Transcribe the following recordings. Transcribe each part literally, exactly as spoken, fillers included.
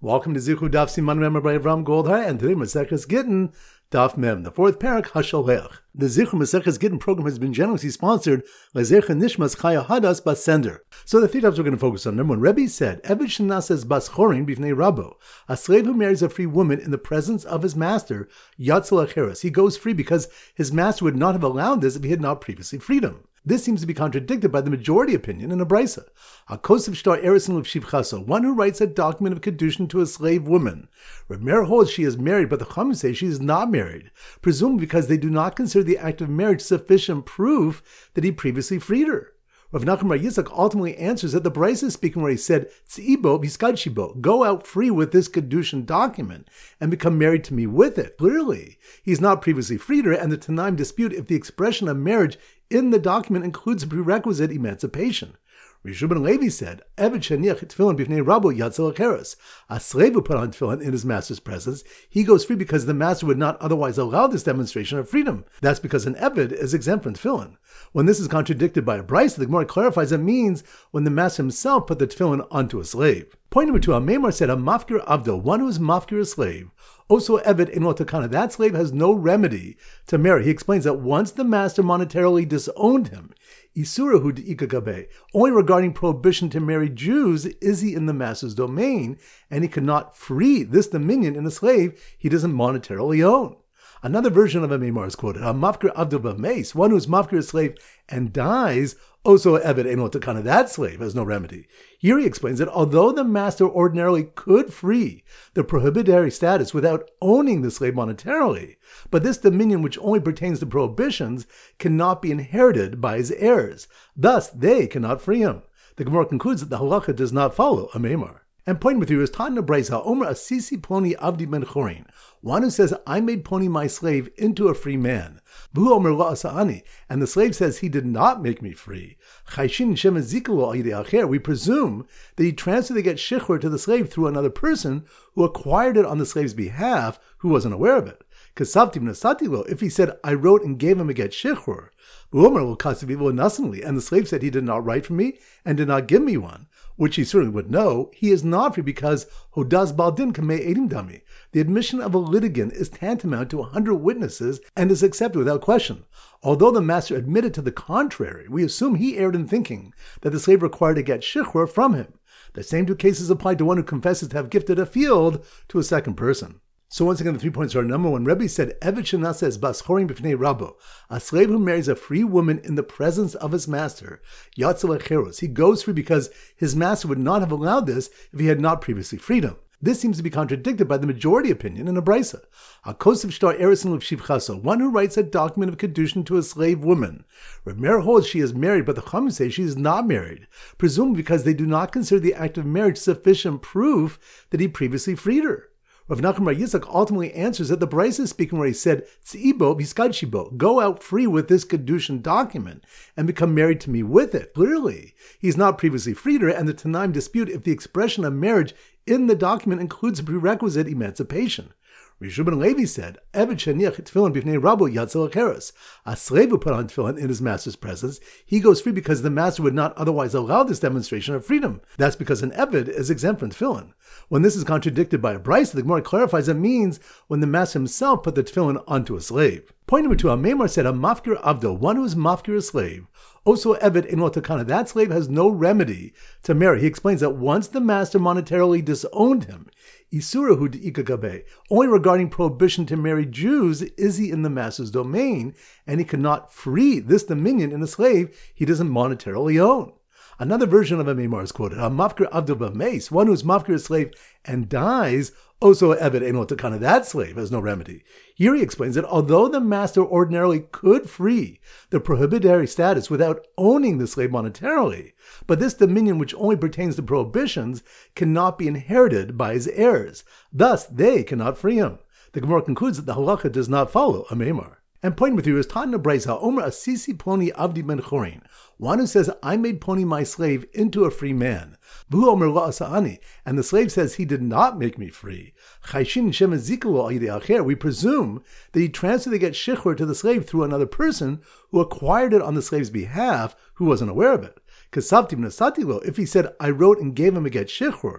Welcome to Zichu Daf Siman Mem by Avram Goldhar, and today Maseches Gittin Daf Mem, the fourth parak Hasholech. The Zichu Maseches Gittin program has been generously sponsored by Zecher Nishmas Chaya Hadas Bas Sender. So the three topics we're going to focus on. Number one, Rebbe said, Eved Shenasses Bas Chorin Bifnei Rabbo, a slave who marries a free woman in the presence of his master, Yatzel Acheres. He goes free because his master would not have allowed this if he had not previously freed him. This seems to be contradicted by the majority opinion in a brisa. Akosif shtar erisin l'shivchaso, one who writes a document of kedushin to a slave woman. Reb Meir holds she is married, but the Chachamim say she is not married, presumably because they do not consider the act of marriage sufficient proof that he previously freed her. Rav Nachman Bar Yitzchak ultimately answers that the brisa is speaking where he said, Tzibo biskad go out free with this kedushin document and become married to me with it. Clearly, he's not previously freed her, and the Tanaim dispute if the expression of marriage in the document includes a prerequisite emancipation. Rishu ben Levi said, Eved sheniach tefillin b'fnei Rabbo yatzel acheres. A slave who put on tefillin in his master's presence, he goes free because the master would not otherwise allow this demonstration of freedom. That's because an Eved is exempt from tefillin. When this is contradicted by a brisa, the Gemara clarifies it means when the master himself put the tefillin onto a slave. Point number two, Amemar said, a mafkir avdo, one who is mafkir a slave. Also, Eved in Lotakana, that slave has no remedy to marry. He explains that once the master monetarily disowned him, Isurahu de'ikagabe, only regarding prohibition to marry Jews is he in the master's domain, and he cannot free this dominion in a slave he doesn't monetarily own. Another version of a Meimar is quoted, a mafkir avdo b'meis, one who is mafkir a slave and dies, also Eved ein Lotakana, that slave has no remedy. Here he explains that although the master ordinarily could free the prohibitory status without owning the slave monetarily, but this dominion which only pertains to prohibitions cannot be inherited by his heirs. Thus, they cannot free him. The Gemara concludes that the halacha does not follow a Meimar. And point with you is Tana Braisa, Omer Asisi Ploni Avdi Ben Chorin, one who says, I made Ploni my slave into a free man. V'hu Omer La Asa'ani, and the slave says he did not make me free. Chayshin Shem Zikalo Ayidei Acher, we presume that he transferred the get shichur to the slave through another person who acquired it on the slave's behalf who wasn't aware of it. Kasavtim Nasatilo, if he said, I wrote and gave him a get shichur, V'omer Lo Kasavivo Nasanli, and the slave said he did not write for me and did not give me one, which he certainly would know, he is not free because Hodaz Baldin Kamei Edim Dami. The admission of a litigant is tantamount to a hundred witnesses and is accepted without question. Although the master admitted to the contrary, we assume he erred in thinking that the slave required to get shichur from him. The same two cases apply to one who confesses to have gifted a field to a second person. So once again, the three points are: number one, Rebbe said, Eved Shenasses Bas Chorin B'fnei Rabbo, a slave who marries a free woman in the presence of his master, Yatzel Acheros. He goes free because his master would not have allowed this if he had not previously freed him. This seems to be contradicted by the majority opinion in a brisa. Akosif shtar erisin l'shivchaso, one who writes a document of kedushin to a slave woman. Reb Meir holds she is married, but the Chachamim say she is not married, presumably because they do not consider the act of marriage sufficient proof that he previously freed her. Rav Nachman Bar Yitzchak ultimately answers that the brisa is speaking where he said, Tzibo biskad go out free with this kedushin document and become married to me with it. Clearly, he's not previously freed her, and the Tanaim dispute if the expression of marriage in the document includes a prerequisite emancipation. Rishu ben Levi said, Eved sheniach tefillin b'fnei Rabbo yatzel acheres. A slave who put on tefillin in his master's presence, he goes free because the master would not otherwise allow this demonstration of freedom. That's because an Eved is exempt from tefillin. When this is contradicted by a brisa, the Gemara clarifies it means when the master himself put the tefillin onto a slave. Point number two, Amemar said, a mafkir avdo, one who is mafkir a slave. Also, Eved in Lotakana, that slave has no remedy to marry. He explains that once the master monetarily disowned him, Isurahu de'ikagabe, only regarding prohibition to marry Jews is he in the master's domain, and he cannot free this dominion in a slave he doesn't monetarily own. Another version of a Meimar is quoted, a mafkir avdo b'meis, one who is mafkir a slave and dies, also Eved ein Lotakana, that slave has no remedy. Here he explains that although the master ordinarily could free the prohibitory status without owning the slave monetarily, but this dominion which only pertains to prohibitions cannot be inherited by his heirs. Thus, they cannot free him. The Gemara concludes that the halacha does not follow a Meimar. And point with you is Tana Braisa, Omer Asisi Ploni Avdi Ben Chorin, one who says, I made Ploni my slave into a free man. V'hu Omer La Asa'ani, and the slave says he did not make me free. Chayshin Shem Zikalo Ayidei Acher, we presume that he transferred the get shichur to the slave through another person who acquired it on the slave's behalf who wasn't aware of it. Kasavtim Nasatilo, if he said, I wrote and gave him a get shichur,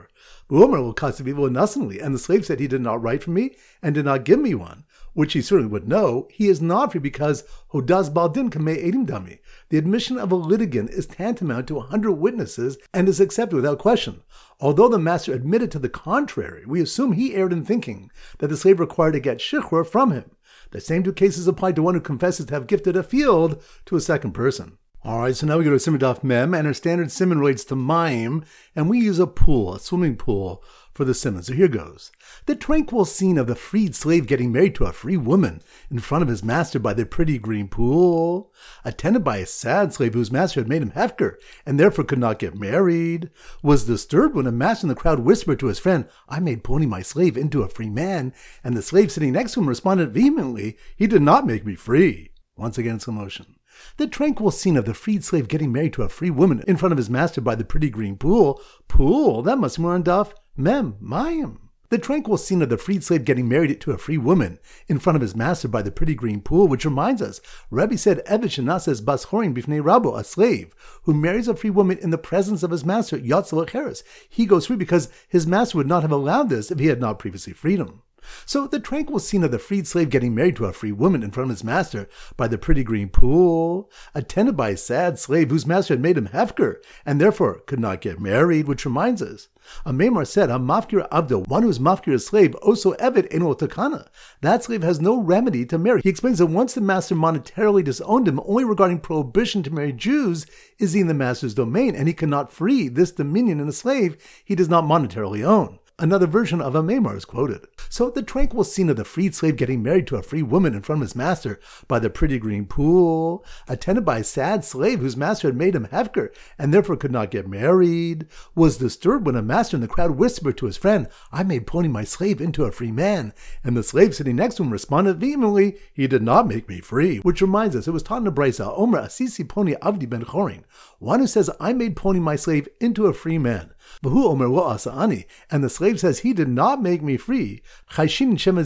Uomer will kasavivo nasanli, and the slave said he did not write for me and did not give me one, which he certainly would know. He is not free because hodaz baldin kamei edim dami. The admission of a litigant is tantamount to a hundred witnesses and is accepted without question. Although the master admitted to the contrary, we assume he erred in thinking that the slave required to get shichur from him. The same two cases apply to one who confesses to have gifted a field to a second person. Alright, so now we go to Siman Daf Mem, and our standard siman relates to Mayim, and we use a pool, a swimming pool, for the siman. So here goes. The tranquil scene of the freed slave getting married to a free woman in front of his master by the pretty green pool, attended by a sad slave whose master had made him hefker, and therefore could not get married, was disturbed when a master in the crowd whispered to his friend, I made Pony my slave into a free man, and the slave sitting next to him responded vehemently, he did not make me free. Once again, slow motion. The tranquil scene of the freed slave getting married to a free woman in front of his master by the pretty green pool. Pool? That must be more on Daf Mem, Mayim. The tranquil scene of the freed slave getting married to a free woman in front of his master by the pretty green pool, which reminds us, Rabbi said, Eved shenases bas chorin bifnei rabo, a slave who marries a free woman in the presence of his master, yatzel acheres. He goes free because his master would not have allowed this if he had not previously freed him. So the tranquil scene of the freed slave getting married to a free woman in front of his master by the pretty green pool, attended by a sad slave whose master had made him hefker, and therefore could not get married, which reminds us, a Maimar said, a mafkir abdo, one who is mafkir a slave, also eved eno takana. That slave has no remedy to marry. He explains that once the master monetarily disowned him, only regarding prohibition to marry Jews is he in the master's domain, and he cannot free this dominion in a slave he does not monetarily own. Another version of a Maimar is quoted. So the tranquil scene of the freed slave getting married to a free woman in front of his master by the pretty green pool, attended by a sad slave whose master had made him hefker and therefore could not get married, was disturbed when a master in the crowd whispered to his friend, I made Pony my slave into a free man, and the slave sitting next to him responded vehemently, he did not make me free. Which reminds us, it was taught in the Brisa, Omer Asisi Pony Avdi ben Chorin, one who says, I made Pony my slave into a free man. Bahu Omer lo asa'ani, and the slave says he did not make me free. We presume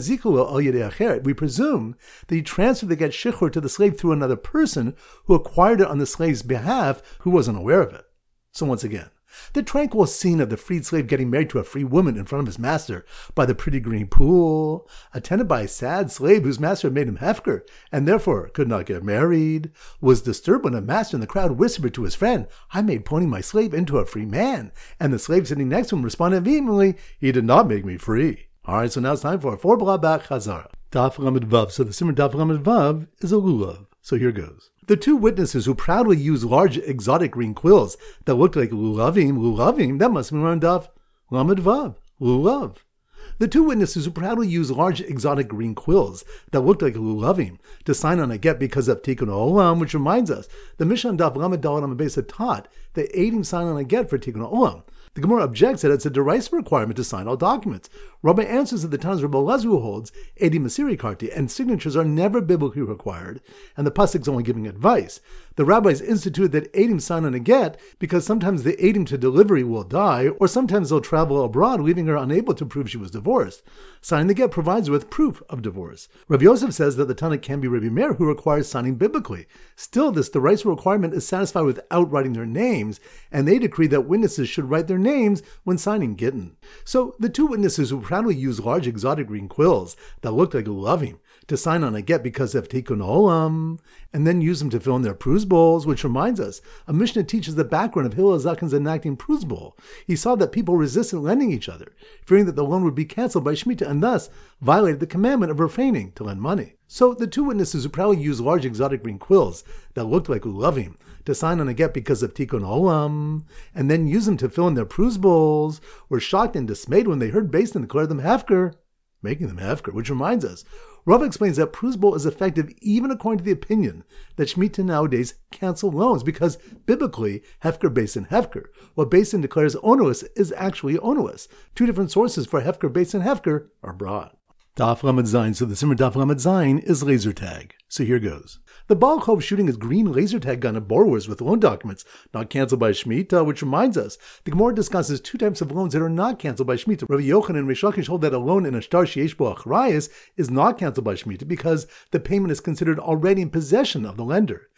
that he transferred the get shichur to the slave through another person who acquired it on the slave's behalf who wasn't aware of it. So once again, the tranquil scene of the freed slave getting married to a free woman in front of his master by the pretty green pool, attended by a sad slave whose master had made him hefker and therefore could not get married, was disturbed when a master in the crowd whispered to his friend, I made Pony my slave into a free man, and the slave sitting next to him responded vehemently, he did not make me free. Alright, so now it's time for a four blah back chazara. Daf Lamed Vav. So the Siman Daf Lamed Vav is a lulav. So here goes. The two witnesses who proudly use large exotic green quills that look like lulavim, lulavim, that must be around Daf Lamed Vav, lulav. The two witnesses who proudly use large exotic green quills that looked like lulavim to sign on a get because of Tikkun Olam, which reminds us, the Mishnah Daf Lamed Daled Amud Beis taught that Eidim sign on a get for Tikkun Olam. The Gemara objects that it's a derisive requirement to sign all documents. Rabbi answers that the Tanz Rabbi Elazar holds Edi Masiri Karti, and signatures are never biblically required, and the pasuk is only giving advice. The rabbis instituted that Eidim sign on a get because sometimes the Eidim to delivery will die, or sometimes they'll travel abroad, leaving her unable to prove she was divorced. Signing the get provides her with proof of divorce. Rabbi Yosef says that the Tana can be Rabbi Meir, who requires signing biblically. Still, this derisive requirement is satisfied without writing their names, and they decree that witnesses should write their names when signing gittin. So the two witnesses who proudly use large exotic green quills that looked like lulavim to sign on a get because of Tikkun Olam, and then use them to fill in their pruz bowls, which reminds us, a Mishnah teaches the background of Hillel Zaken's enacting pruz bowl. He saw that people resisted lending each other, fearing that the loan would be canceled by Shemitah, and thus violated the commandment of refraining to lend money. So the two witnesses who proudly use large exotic green quills that looked like lulavim to sign on a get because of Tikkun Olam, and then use them to fill in their pruz bowls, were shocked and dismayed when they heard Beis Din declare them hefker, making them hefker, which reminds us, Rav explains that pruz bowl is effective even according to the opinion that Shemitah nowadays cancel loans, because biblically, hefker, Beis Din, hefker. What Beis Din declares onerous is actually onerous. Two different sources for hefker, Beis Din, hefker are brought. Daf Lamed Zayin. So the Siman Daf Lamed Zayin is laser tag. So here goes. The Baal Chov shooting his green laser tag gun at borrowers with loan documents not canceled by Shemitah, which reminds us, the Gemara discusses two types of loans that are not canceled by Shemitah. Rabbi Yochanan and Reish Lakish hold that a loan in a shtar sheyesh bo achrayus is not canceled by Shemitah because the payment is considered already in possession of the lender.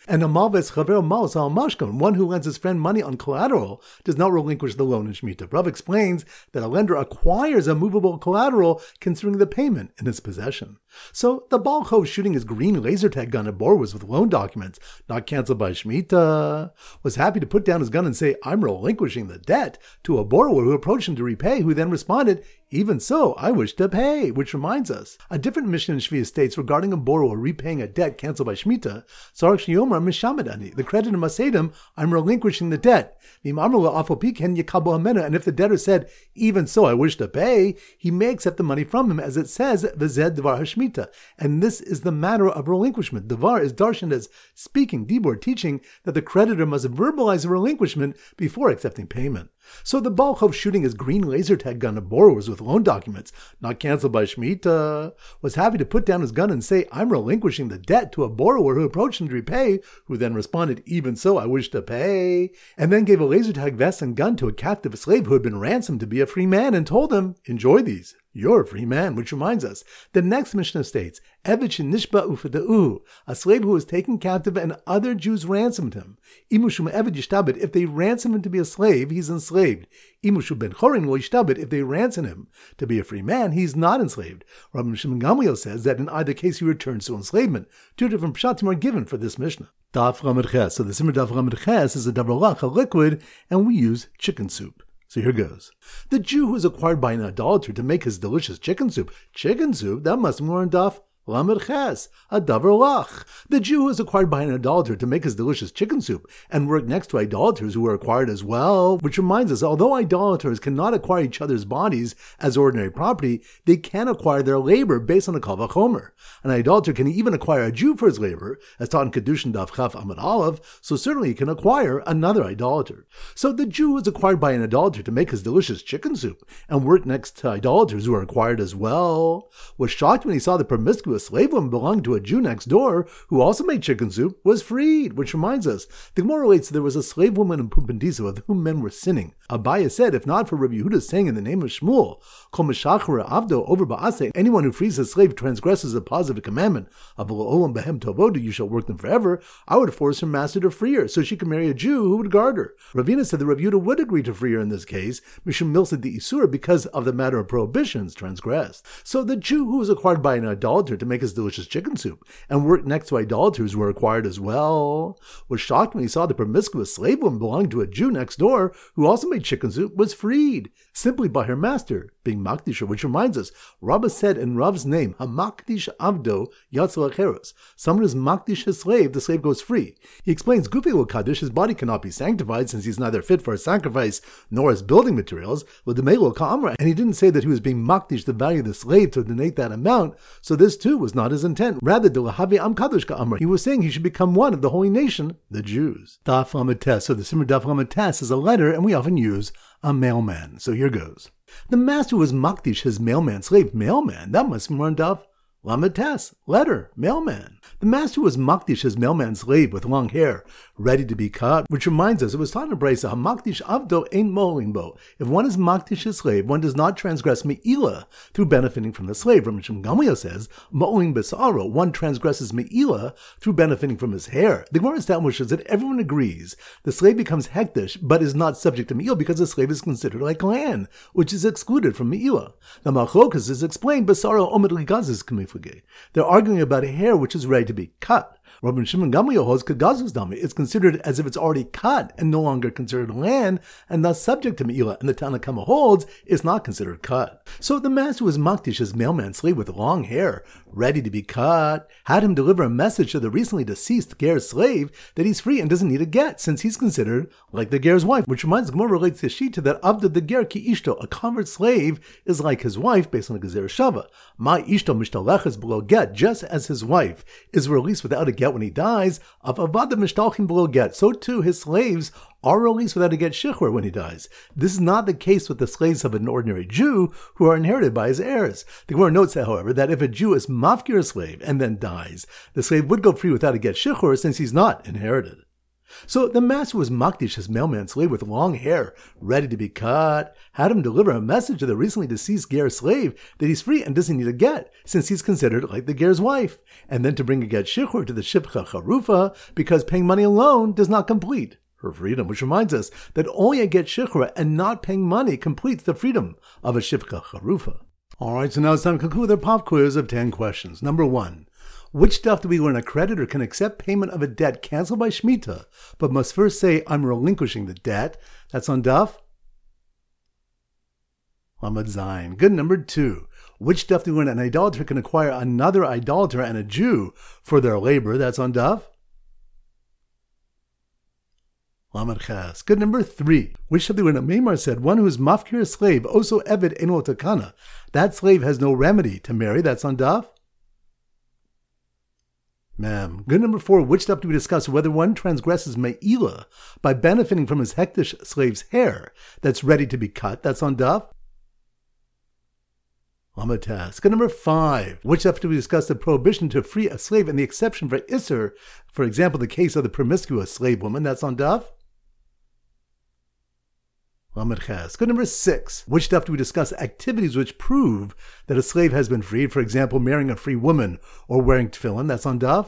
And a malves chaver malos al mashkon, one who lends his friend money on collateral, does not relinquish the loan in Shemitah. Rav explains that a lender acquires a movable collateral considering the payment in its possession. So the Baal Chov shooting his green laser tag gun at borrowers with loan documents, not canceled by Shemitah, was happy to put down his gun and say, I'm relinquishing the debt, to a borrower who approached him to repay, who then responded, even so, I wish to pay, which reminds us, a different mission in Shvi'ah states regarding a borrower repaying a debt canceled by Shemitah, Sarach Shiyomar Mishamadani, the creditor must say to him, I'm relinquishing the debt. And if the debtor said, even so, I wish to pay, he may accept the money from him, as it says, V'zed Dvar HaShemitah. And this is the matter of relinquishment. Dvar is darshaned as speaking, dibur, teaching that the creditor must verbalize a relinquishment before accepting payment. So the Baal Chov shooting his green laser tag gun at borrowers with loan documents, not canceled by Shemitah, was happy to put down his gun and say, I'm relinquishing the debt, to a borrower who approached him to repay, who then responded, even so, I wish to pay, and then gave a laser tag vest and gun to a captive slave who had been ransomed to be a free man and told him, enjoy these. You're a free man, which reminds us, the next Mishnah states, Eved shenishba ufada'u, a slave who was taken captive and other Jews ransomed him. Imushum eved yishtabed, if they ransom him to be a slave, he's enslaved. Imushu ben chorin lo yishtabed, if they ransom him to be a free man, he's not enslaved. Rabbi Shimon Gamliel says that in either case he returns to enslavement. Two different pshatim are given for this Mishnah. Daf Lamed Ches. So the Simmer Daf Lamed Ches is a davar lach, a liquid, and we use chicken soup. So here goes. The Jew who is acquired by an idolater to make his delicious chicken soup. Chicken soup? That must be more in Daf Lamed Ches, a davar lach. The Jew who is acquired by an idolater to make his delicious chicken soup and work next to idolaters who are acquired as well. Which reminds us, although idolaters cannot acquire each other's bodies as ordinary property, they can acquire their labor based on a kal vachomer. An idolater can even acquire a Jew for his labor, as taught in Kedushin Daf Chaf Amud Aleph, so certainly he can acquire another idolater. So the Jew who is acquired by an idolater to make his delicious chicken soup and work next to idolaters who are acquired as well was shocked when he saw the promiscuous a slave woman belonging to a Jew next door who also made chicken soup was freed, which reminds us, the Gemara relates there was a slave woman in Pumbedisa with whom men were sinning. Abaya said, if not for Rabbi Yehuda saying in the name of Shmuel, Kol meshachar avdo over ba'aseh, anyone who frees a slave transgresses a positive commandment of Olam behem tovodu, you shall work them forever, I would force her master to free her so she could marry a Jew who would guard her. Ravina said that Rabbi Yehuda would agree to free her in this case, Mishum milsa de isur, because of the matter of prohibitions transgressed. So the Jew who was acquired by an idolater to make his delicious chicken soup and worked next to idolaters who were acquired as well was shocked when he saw the promiscuous slave woman belonging to a Jew next door who also made chicken soup was freed simply by her master being makdisha, which reminds us, Rabbah said in Rav's name, Hamakdish Avdo Yatzal Acheros. Someone is makdish his slave, the slave goes free. He explains, Gufi lo Kaddish, his body cannot be sanctified since he's neither fit for a sacrifice nor as building materials, with the Melo Ka'amra, and he didn't say that he was being makdish the value of the slave to donate that amount, so this too was not his intent. Rather, the Lahavi Am Kadosh Ka'amra, he was saying he should become one of the holy nation, the Jews. Daf Lamed Tes, so the Simmer Daf Lamed Tes is a letter, and we often use a mailman. So here goes. The master was makdish his mailman slave. Mailman? That must be more in Daf Lamed Tes, letter, mailman. The master was makdish his mailman slave with long hair, ready to be cut, which reminds us, it was taught in Brisa, Hamakdish avdo ein mo'olin bo. If one is makdish his slave, one does not transgress me'ila through benefiting from the slave. Rabbi Shimon Gamliel says, mo'olin besaro, one transgresses me'ila through benefiting from his hair. The Gemara establishes that everyone agrees the slave becomes hektish, but is not subject to me'ila because the slave is considered like land, which is excluded from me'ila. The machlokas is explained, besaro omed ligazis kamif. They're arguing about a hair which is ready to be cut. Rabbi Shimon Gamliel holds Kagazus Dami. It's considered as if it's already cut and no longer considered land and thus subject to Me'ila. And the Tanna Kama holds it's not considered cut. So the master was makdish his mailman slave with long hair, ready to be cut, had him deliver a message to the recently deceased ger's slave that he's free and doesn't need a get since he's considered like the ger's wife, which reminds Gemara relates the Shita that Avda the ger ki ishto, a convert slave, is like his wife based on a gezer shava. Ma ishto mishtaleches below get, just as his wife is released without a get when he dies, of avada mishtalchim below get, so too his slaves are released without a get shichur when he dies. This is not the case with the slaves of an ordinary Jew who are inherited by his heirs. The Gemara notes, however, that if a Jew is mafkir a slave and then dies, the slave would go free without a get shichur since he's not inherited. So the master was makdish his mailman slave with long hair, ready to be cut, had him deliver a message to the recently deceased ger slave that he's free and doesn't need a get, since he's considered like the ger's wife, and then to bring a get shichur to the shipcha charufa, because paying money alone does not complete her freedom, which reminds us that only a get shichur and not paying money completes the freedom of a shipcha charufa. Alright, so now it's time to conclude our pop quiz of ten questions. Number one. Which daf do we learn a creditor can accept payment of a debt canceled by Shemitah, but must first say, I'm relinquishing the debt? That's on daf Lamed Zayin. Good. Number two. Which daf do we learn an idolater can acquire another idolater and a Jew for their labor? That's on daf Lamed Ches. Good. Number three. Which daf do we learn a Meimar said, one who is mafkir a slave, also eved eno takana. That slave has no remedy to marry. That's on daf Ma'am. Good. Number four. Which daf do we discuss whether one transgresses me'ilah by benefiting from his hektish slave's hair that's ready to be cut? That's on daf Lamed Tes. Good. Number five. Which daf do we discuss the prohibition to free a slave and the exception for Isser, for example, the case of the promiscuous slave woman? That's on daf Lamed Ches. Good. Number six. Which daf do we discuss activities which prove that a slave has been freed, for example, marrying a free woman or wearing tefillin? That's on daf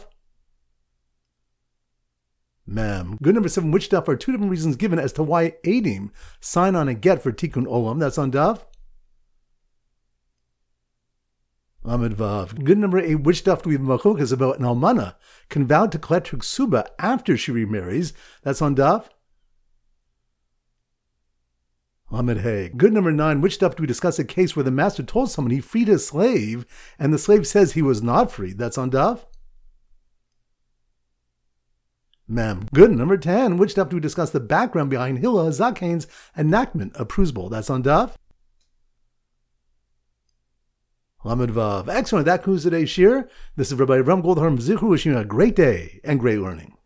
Mem. Good. Number seven. Which daf are two different reasons given as to why Adim sign on a get for Tikkun Olam? That's on daf Lamed Vav. Good. Number eight. Which daf do we have machlokas about an almana can vow to collect her ksuba after she remarries? That's on daf Lamed Hey. Good. Number nine. Which daf do we discuss a case where the master told someone he freed his slave and the slave says he was not freed? That's on daf Mem. Good. Number ten. Which daf do we discuss the background behind Hillel Zaken's enactment of Prusbul? That's on daf Lamed Vav. Excellent. That concludes today's shir. This is Rabbi Avram Goldharm Zichru wishing you a great day and great learning.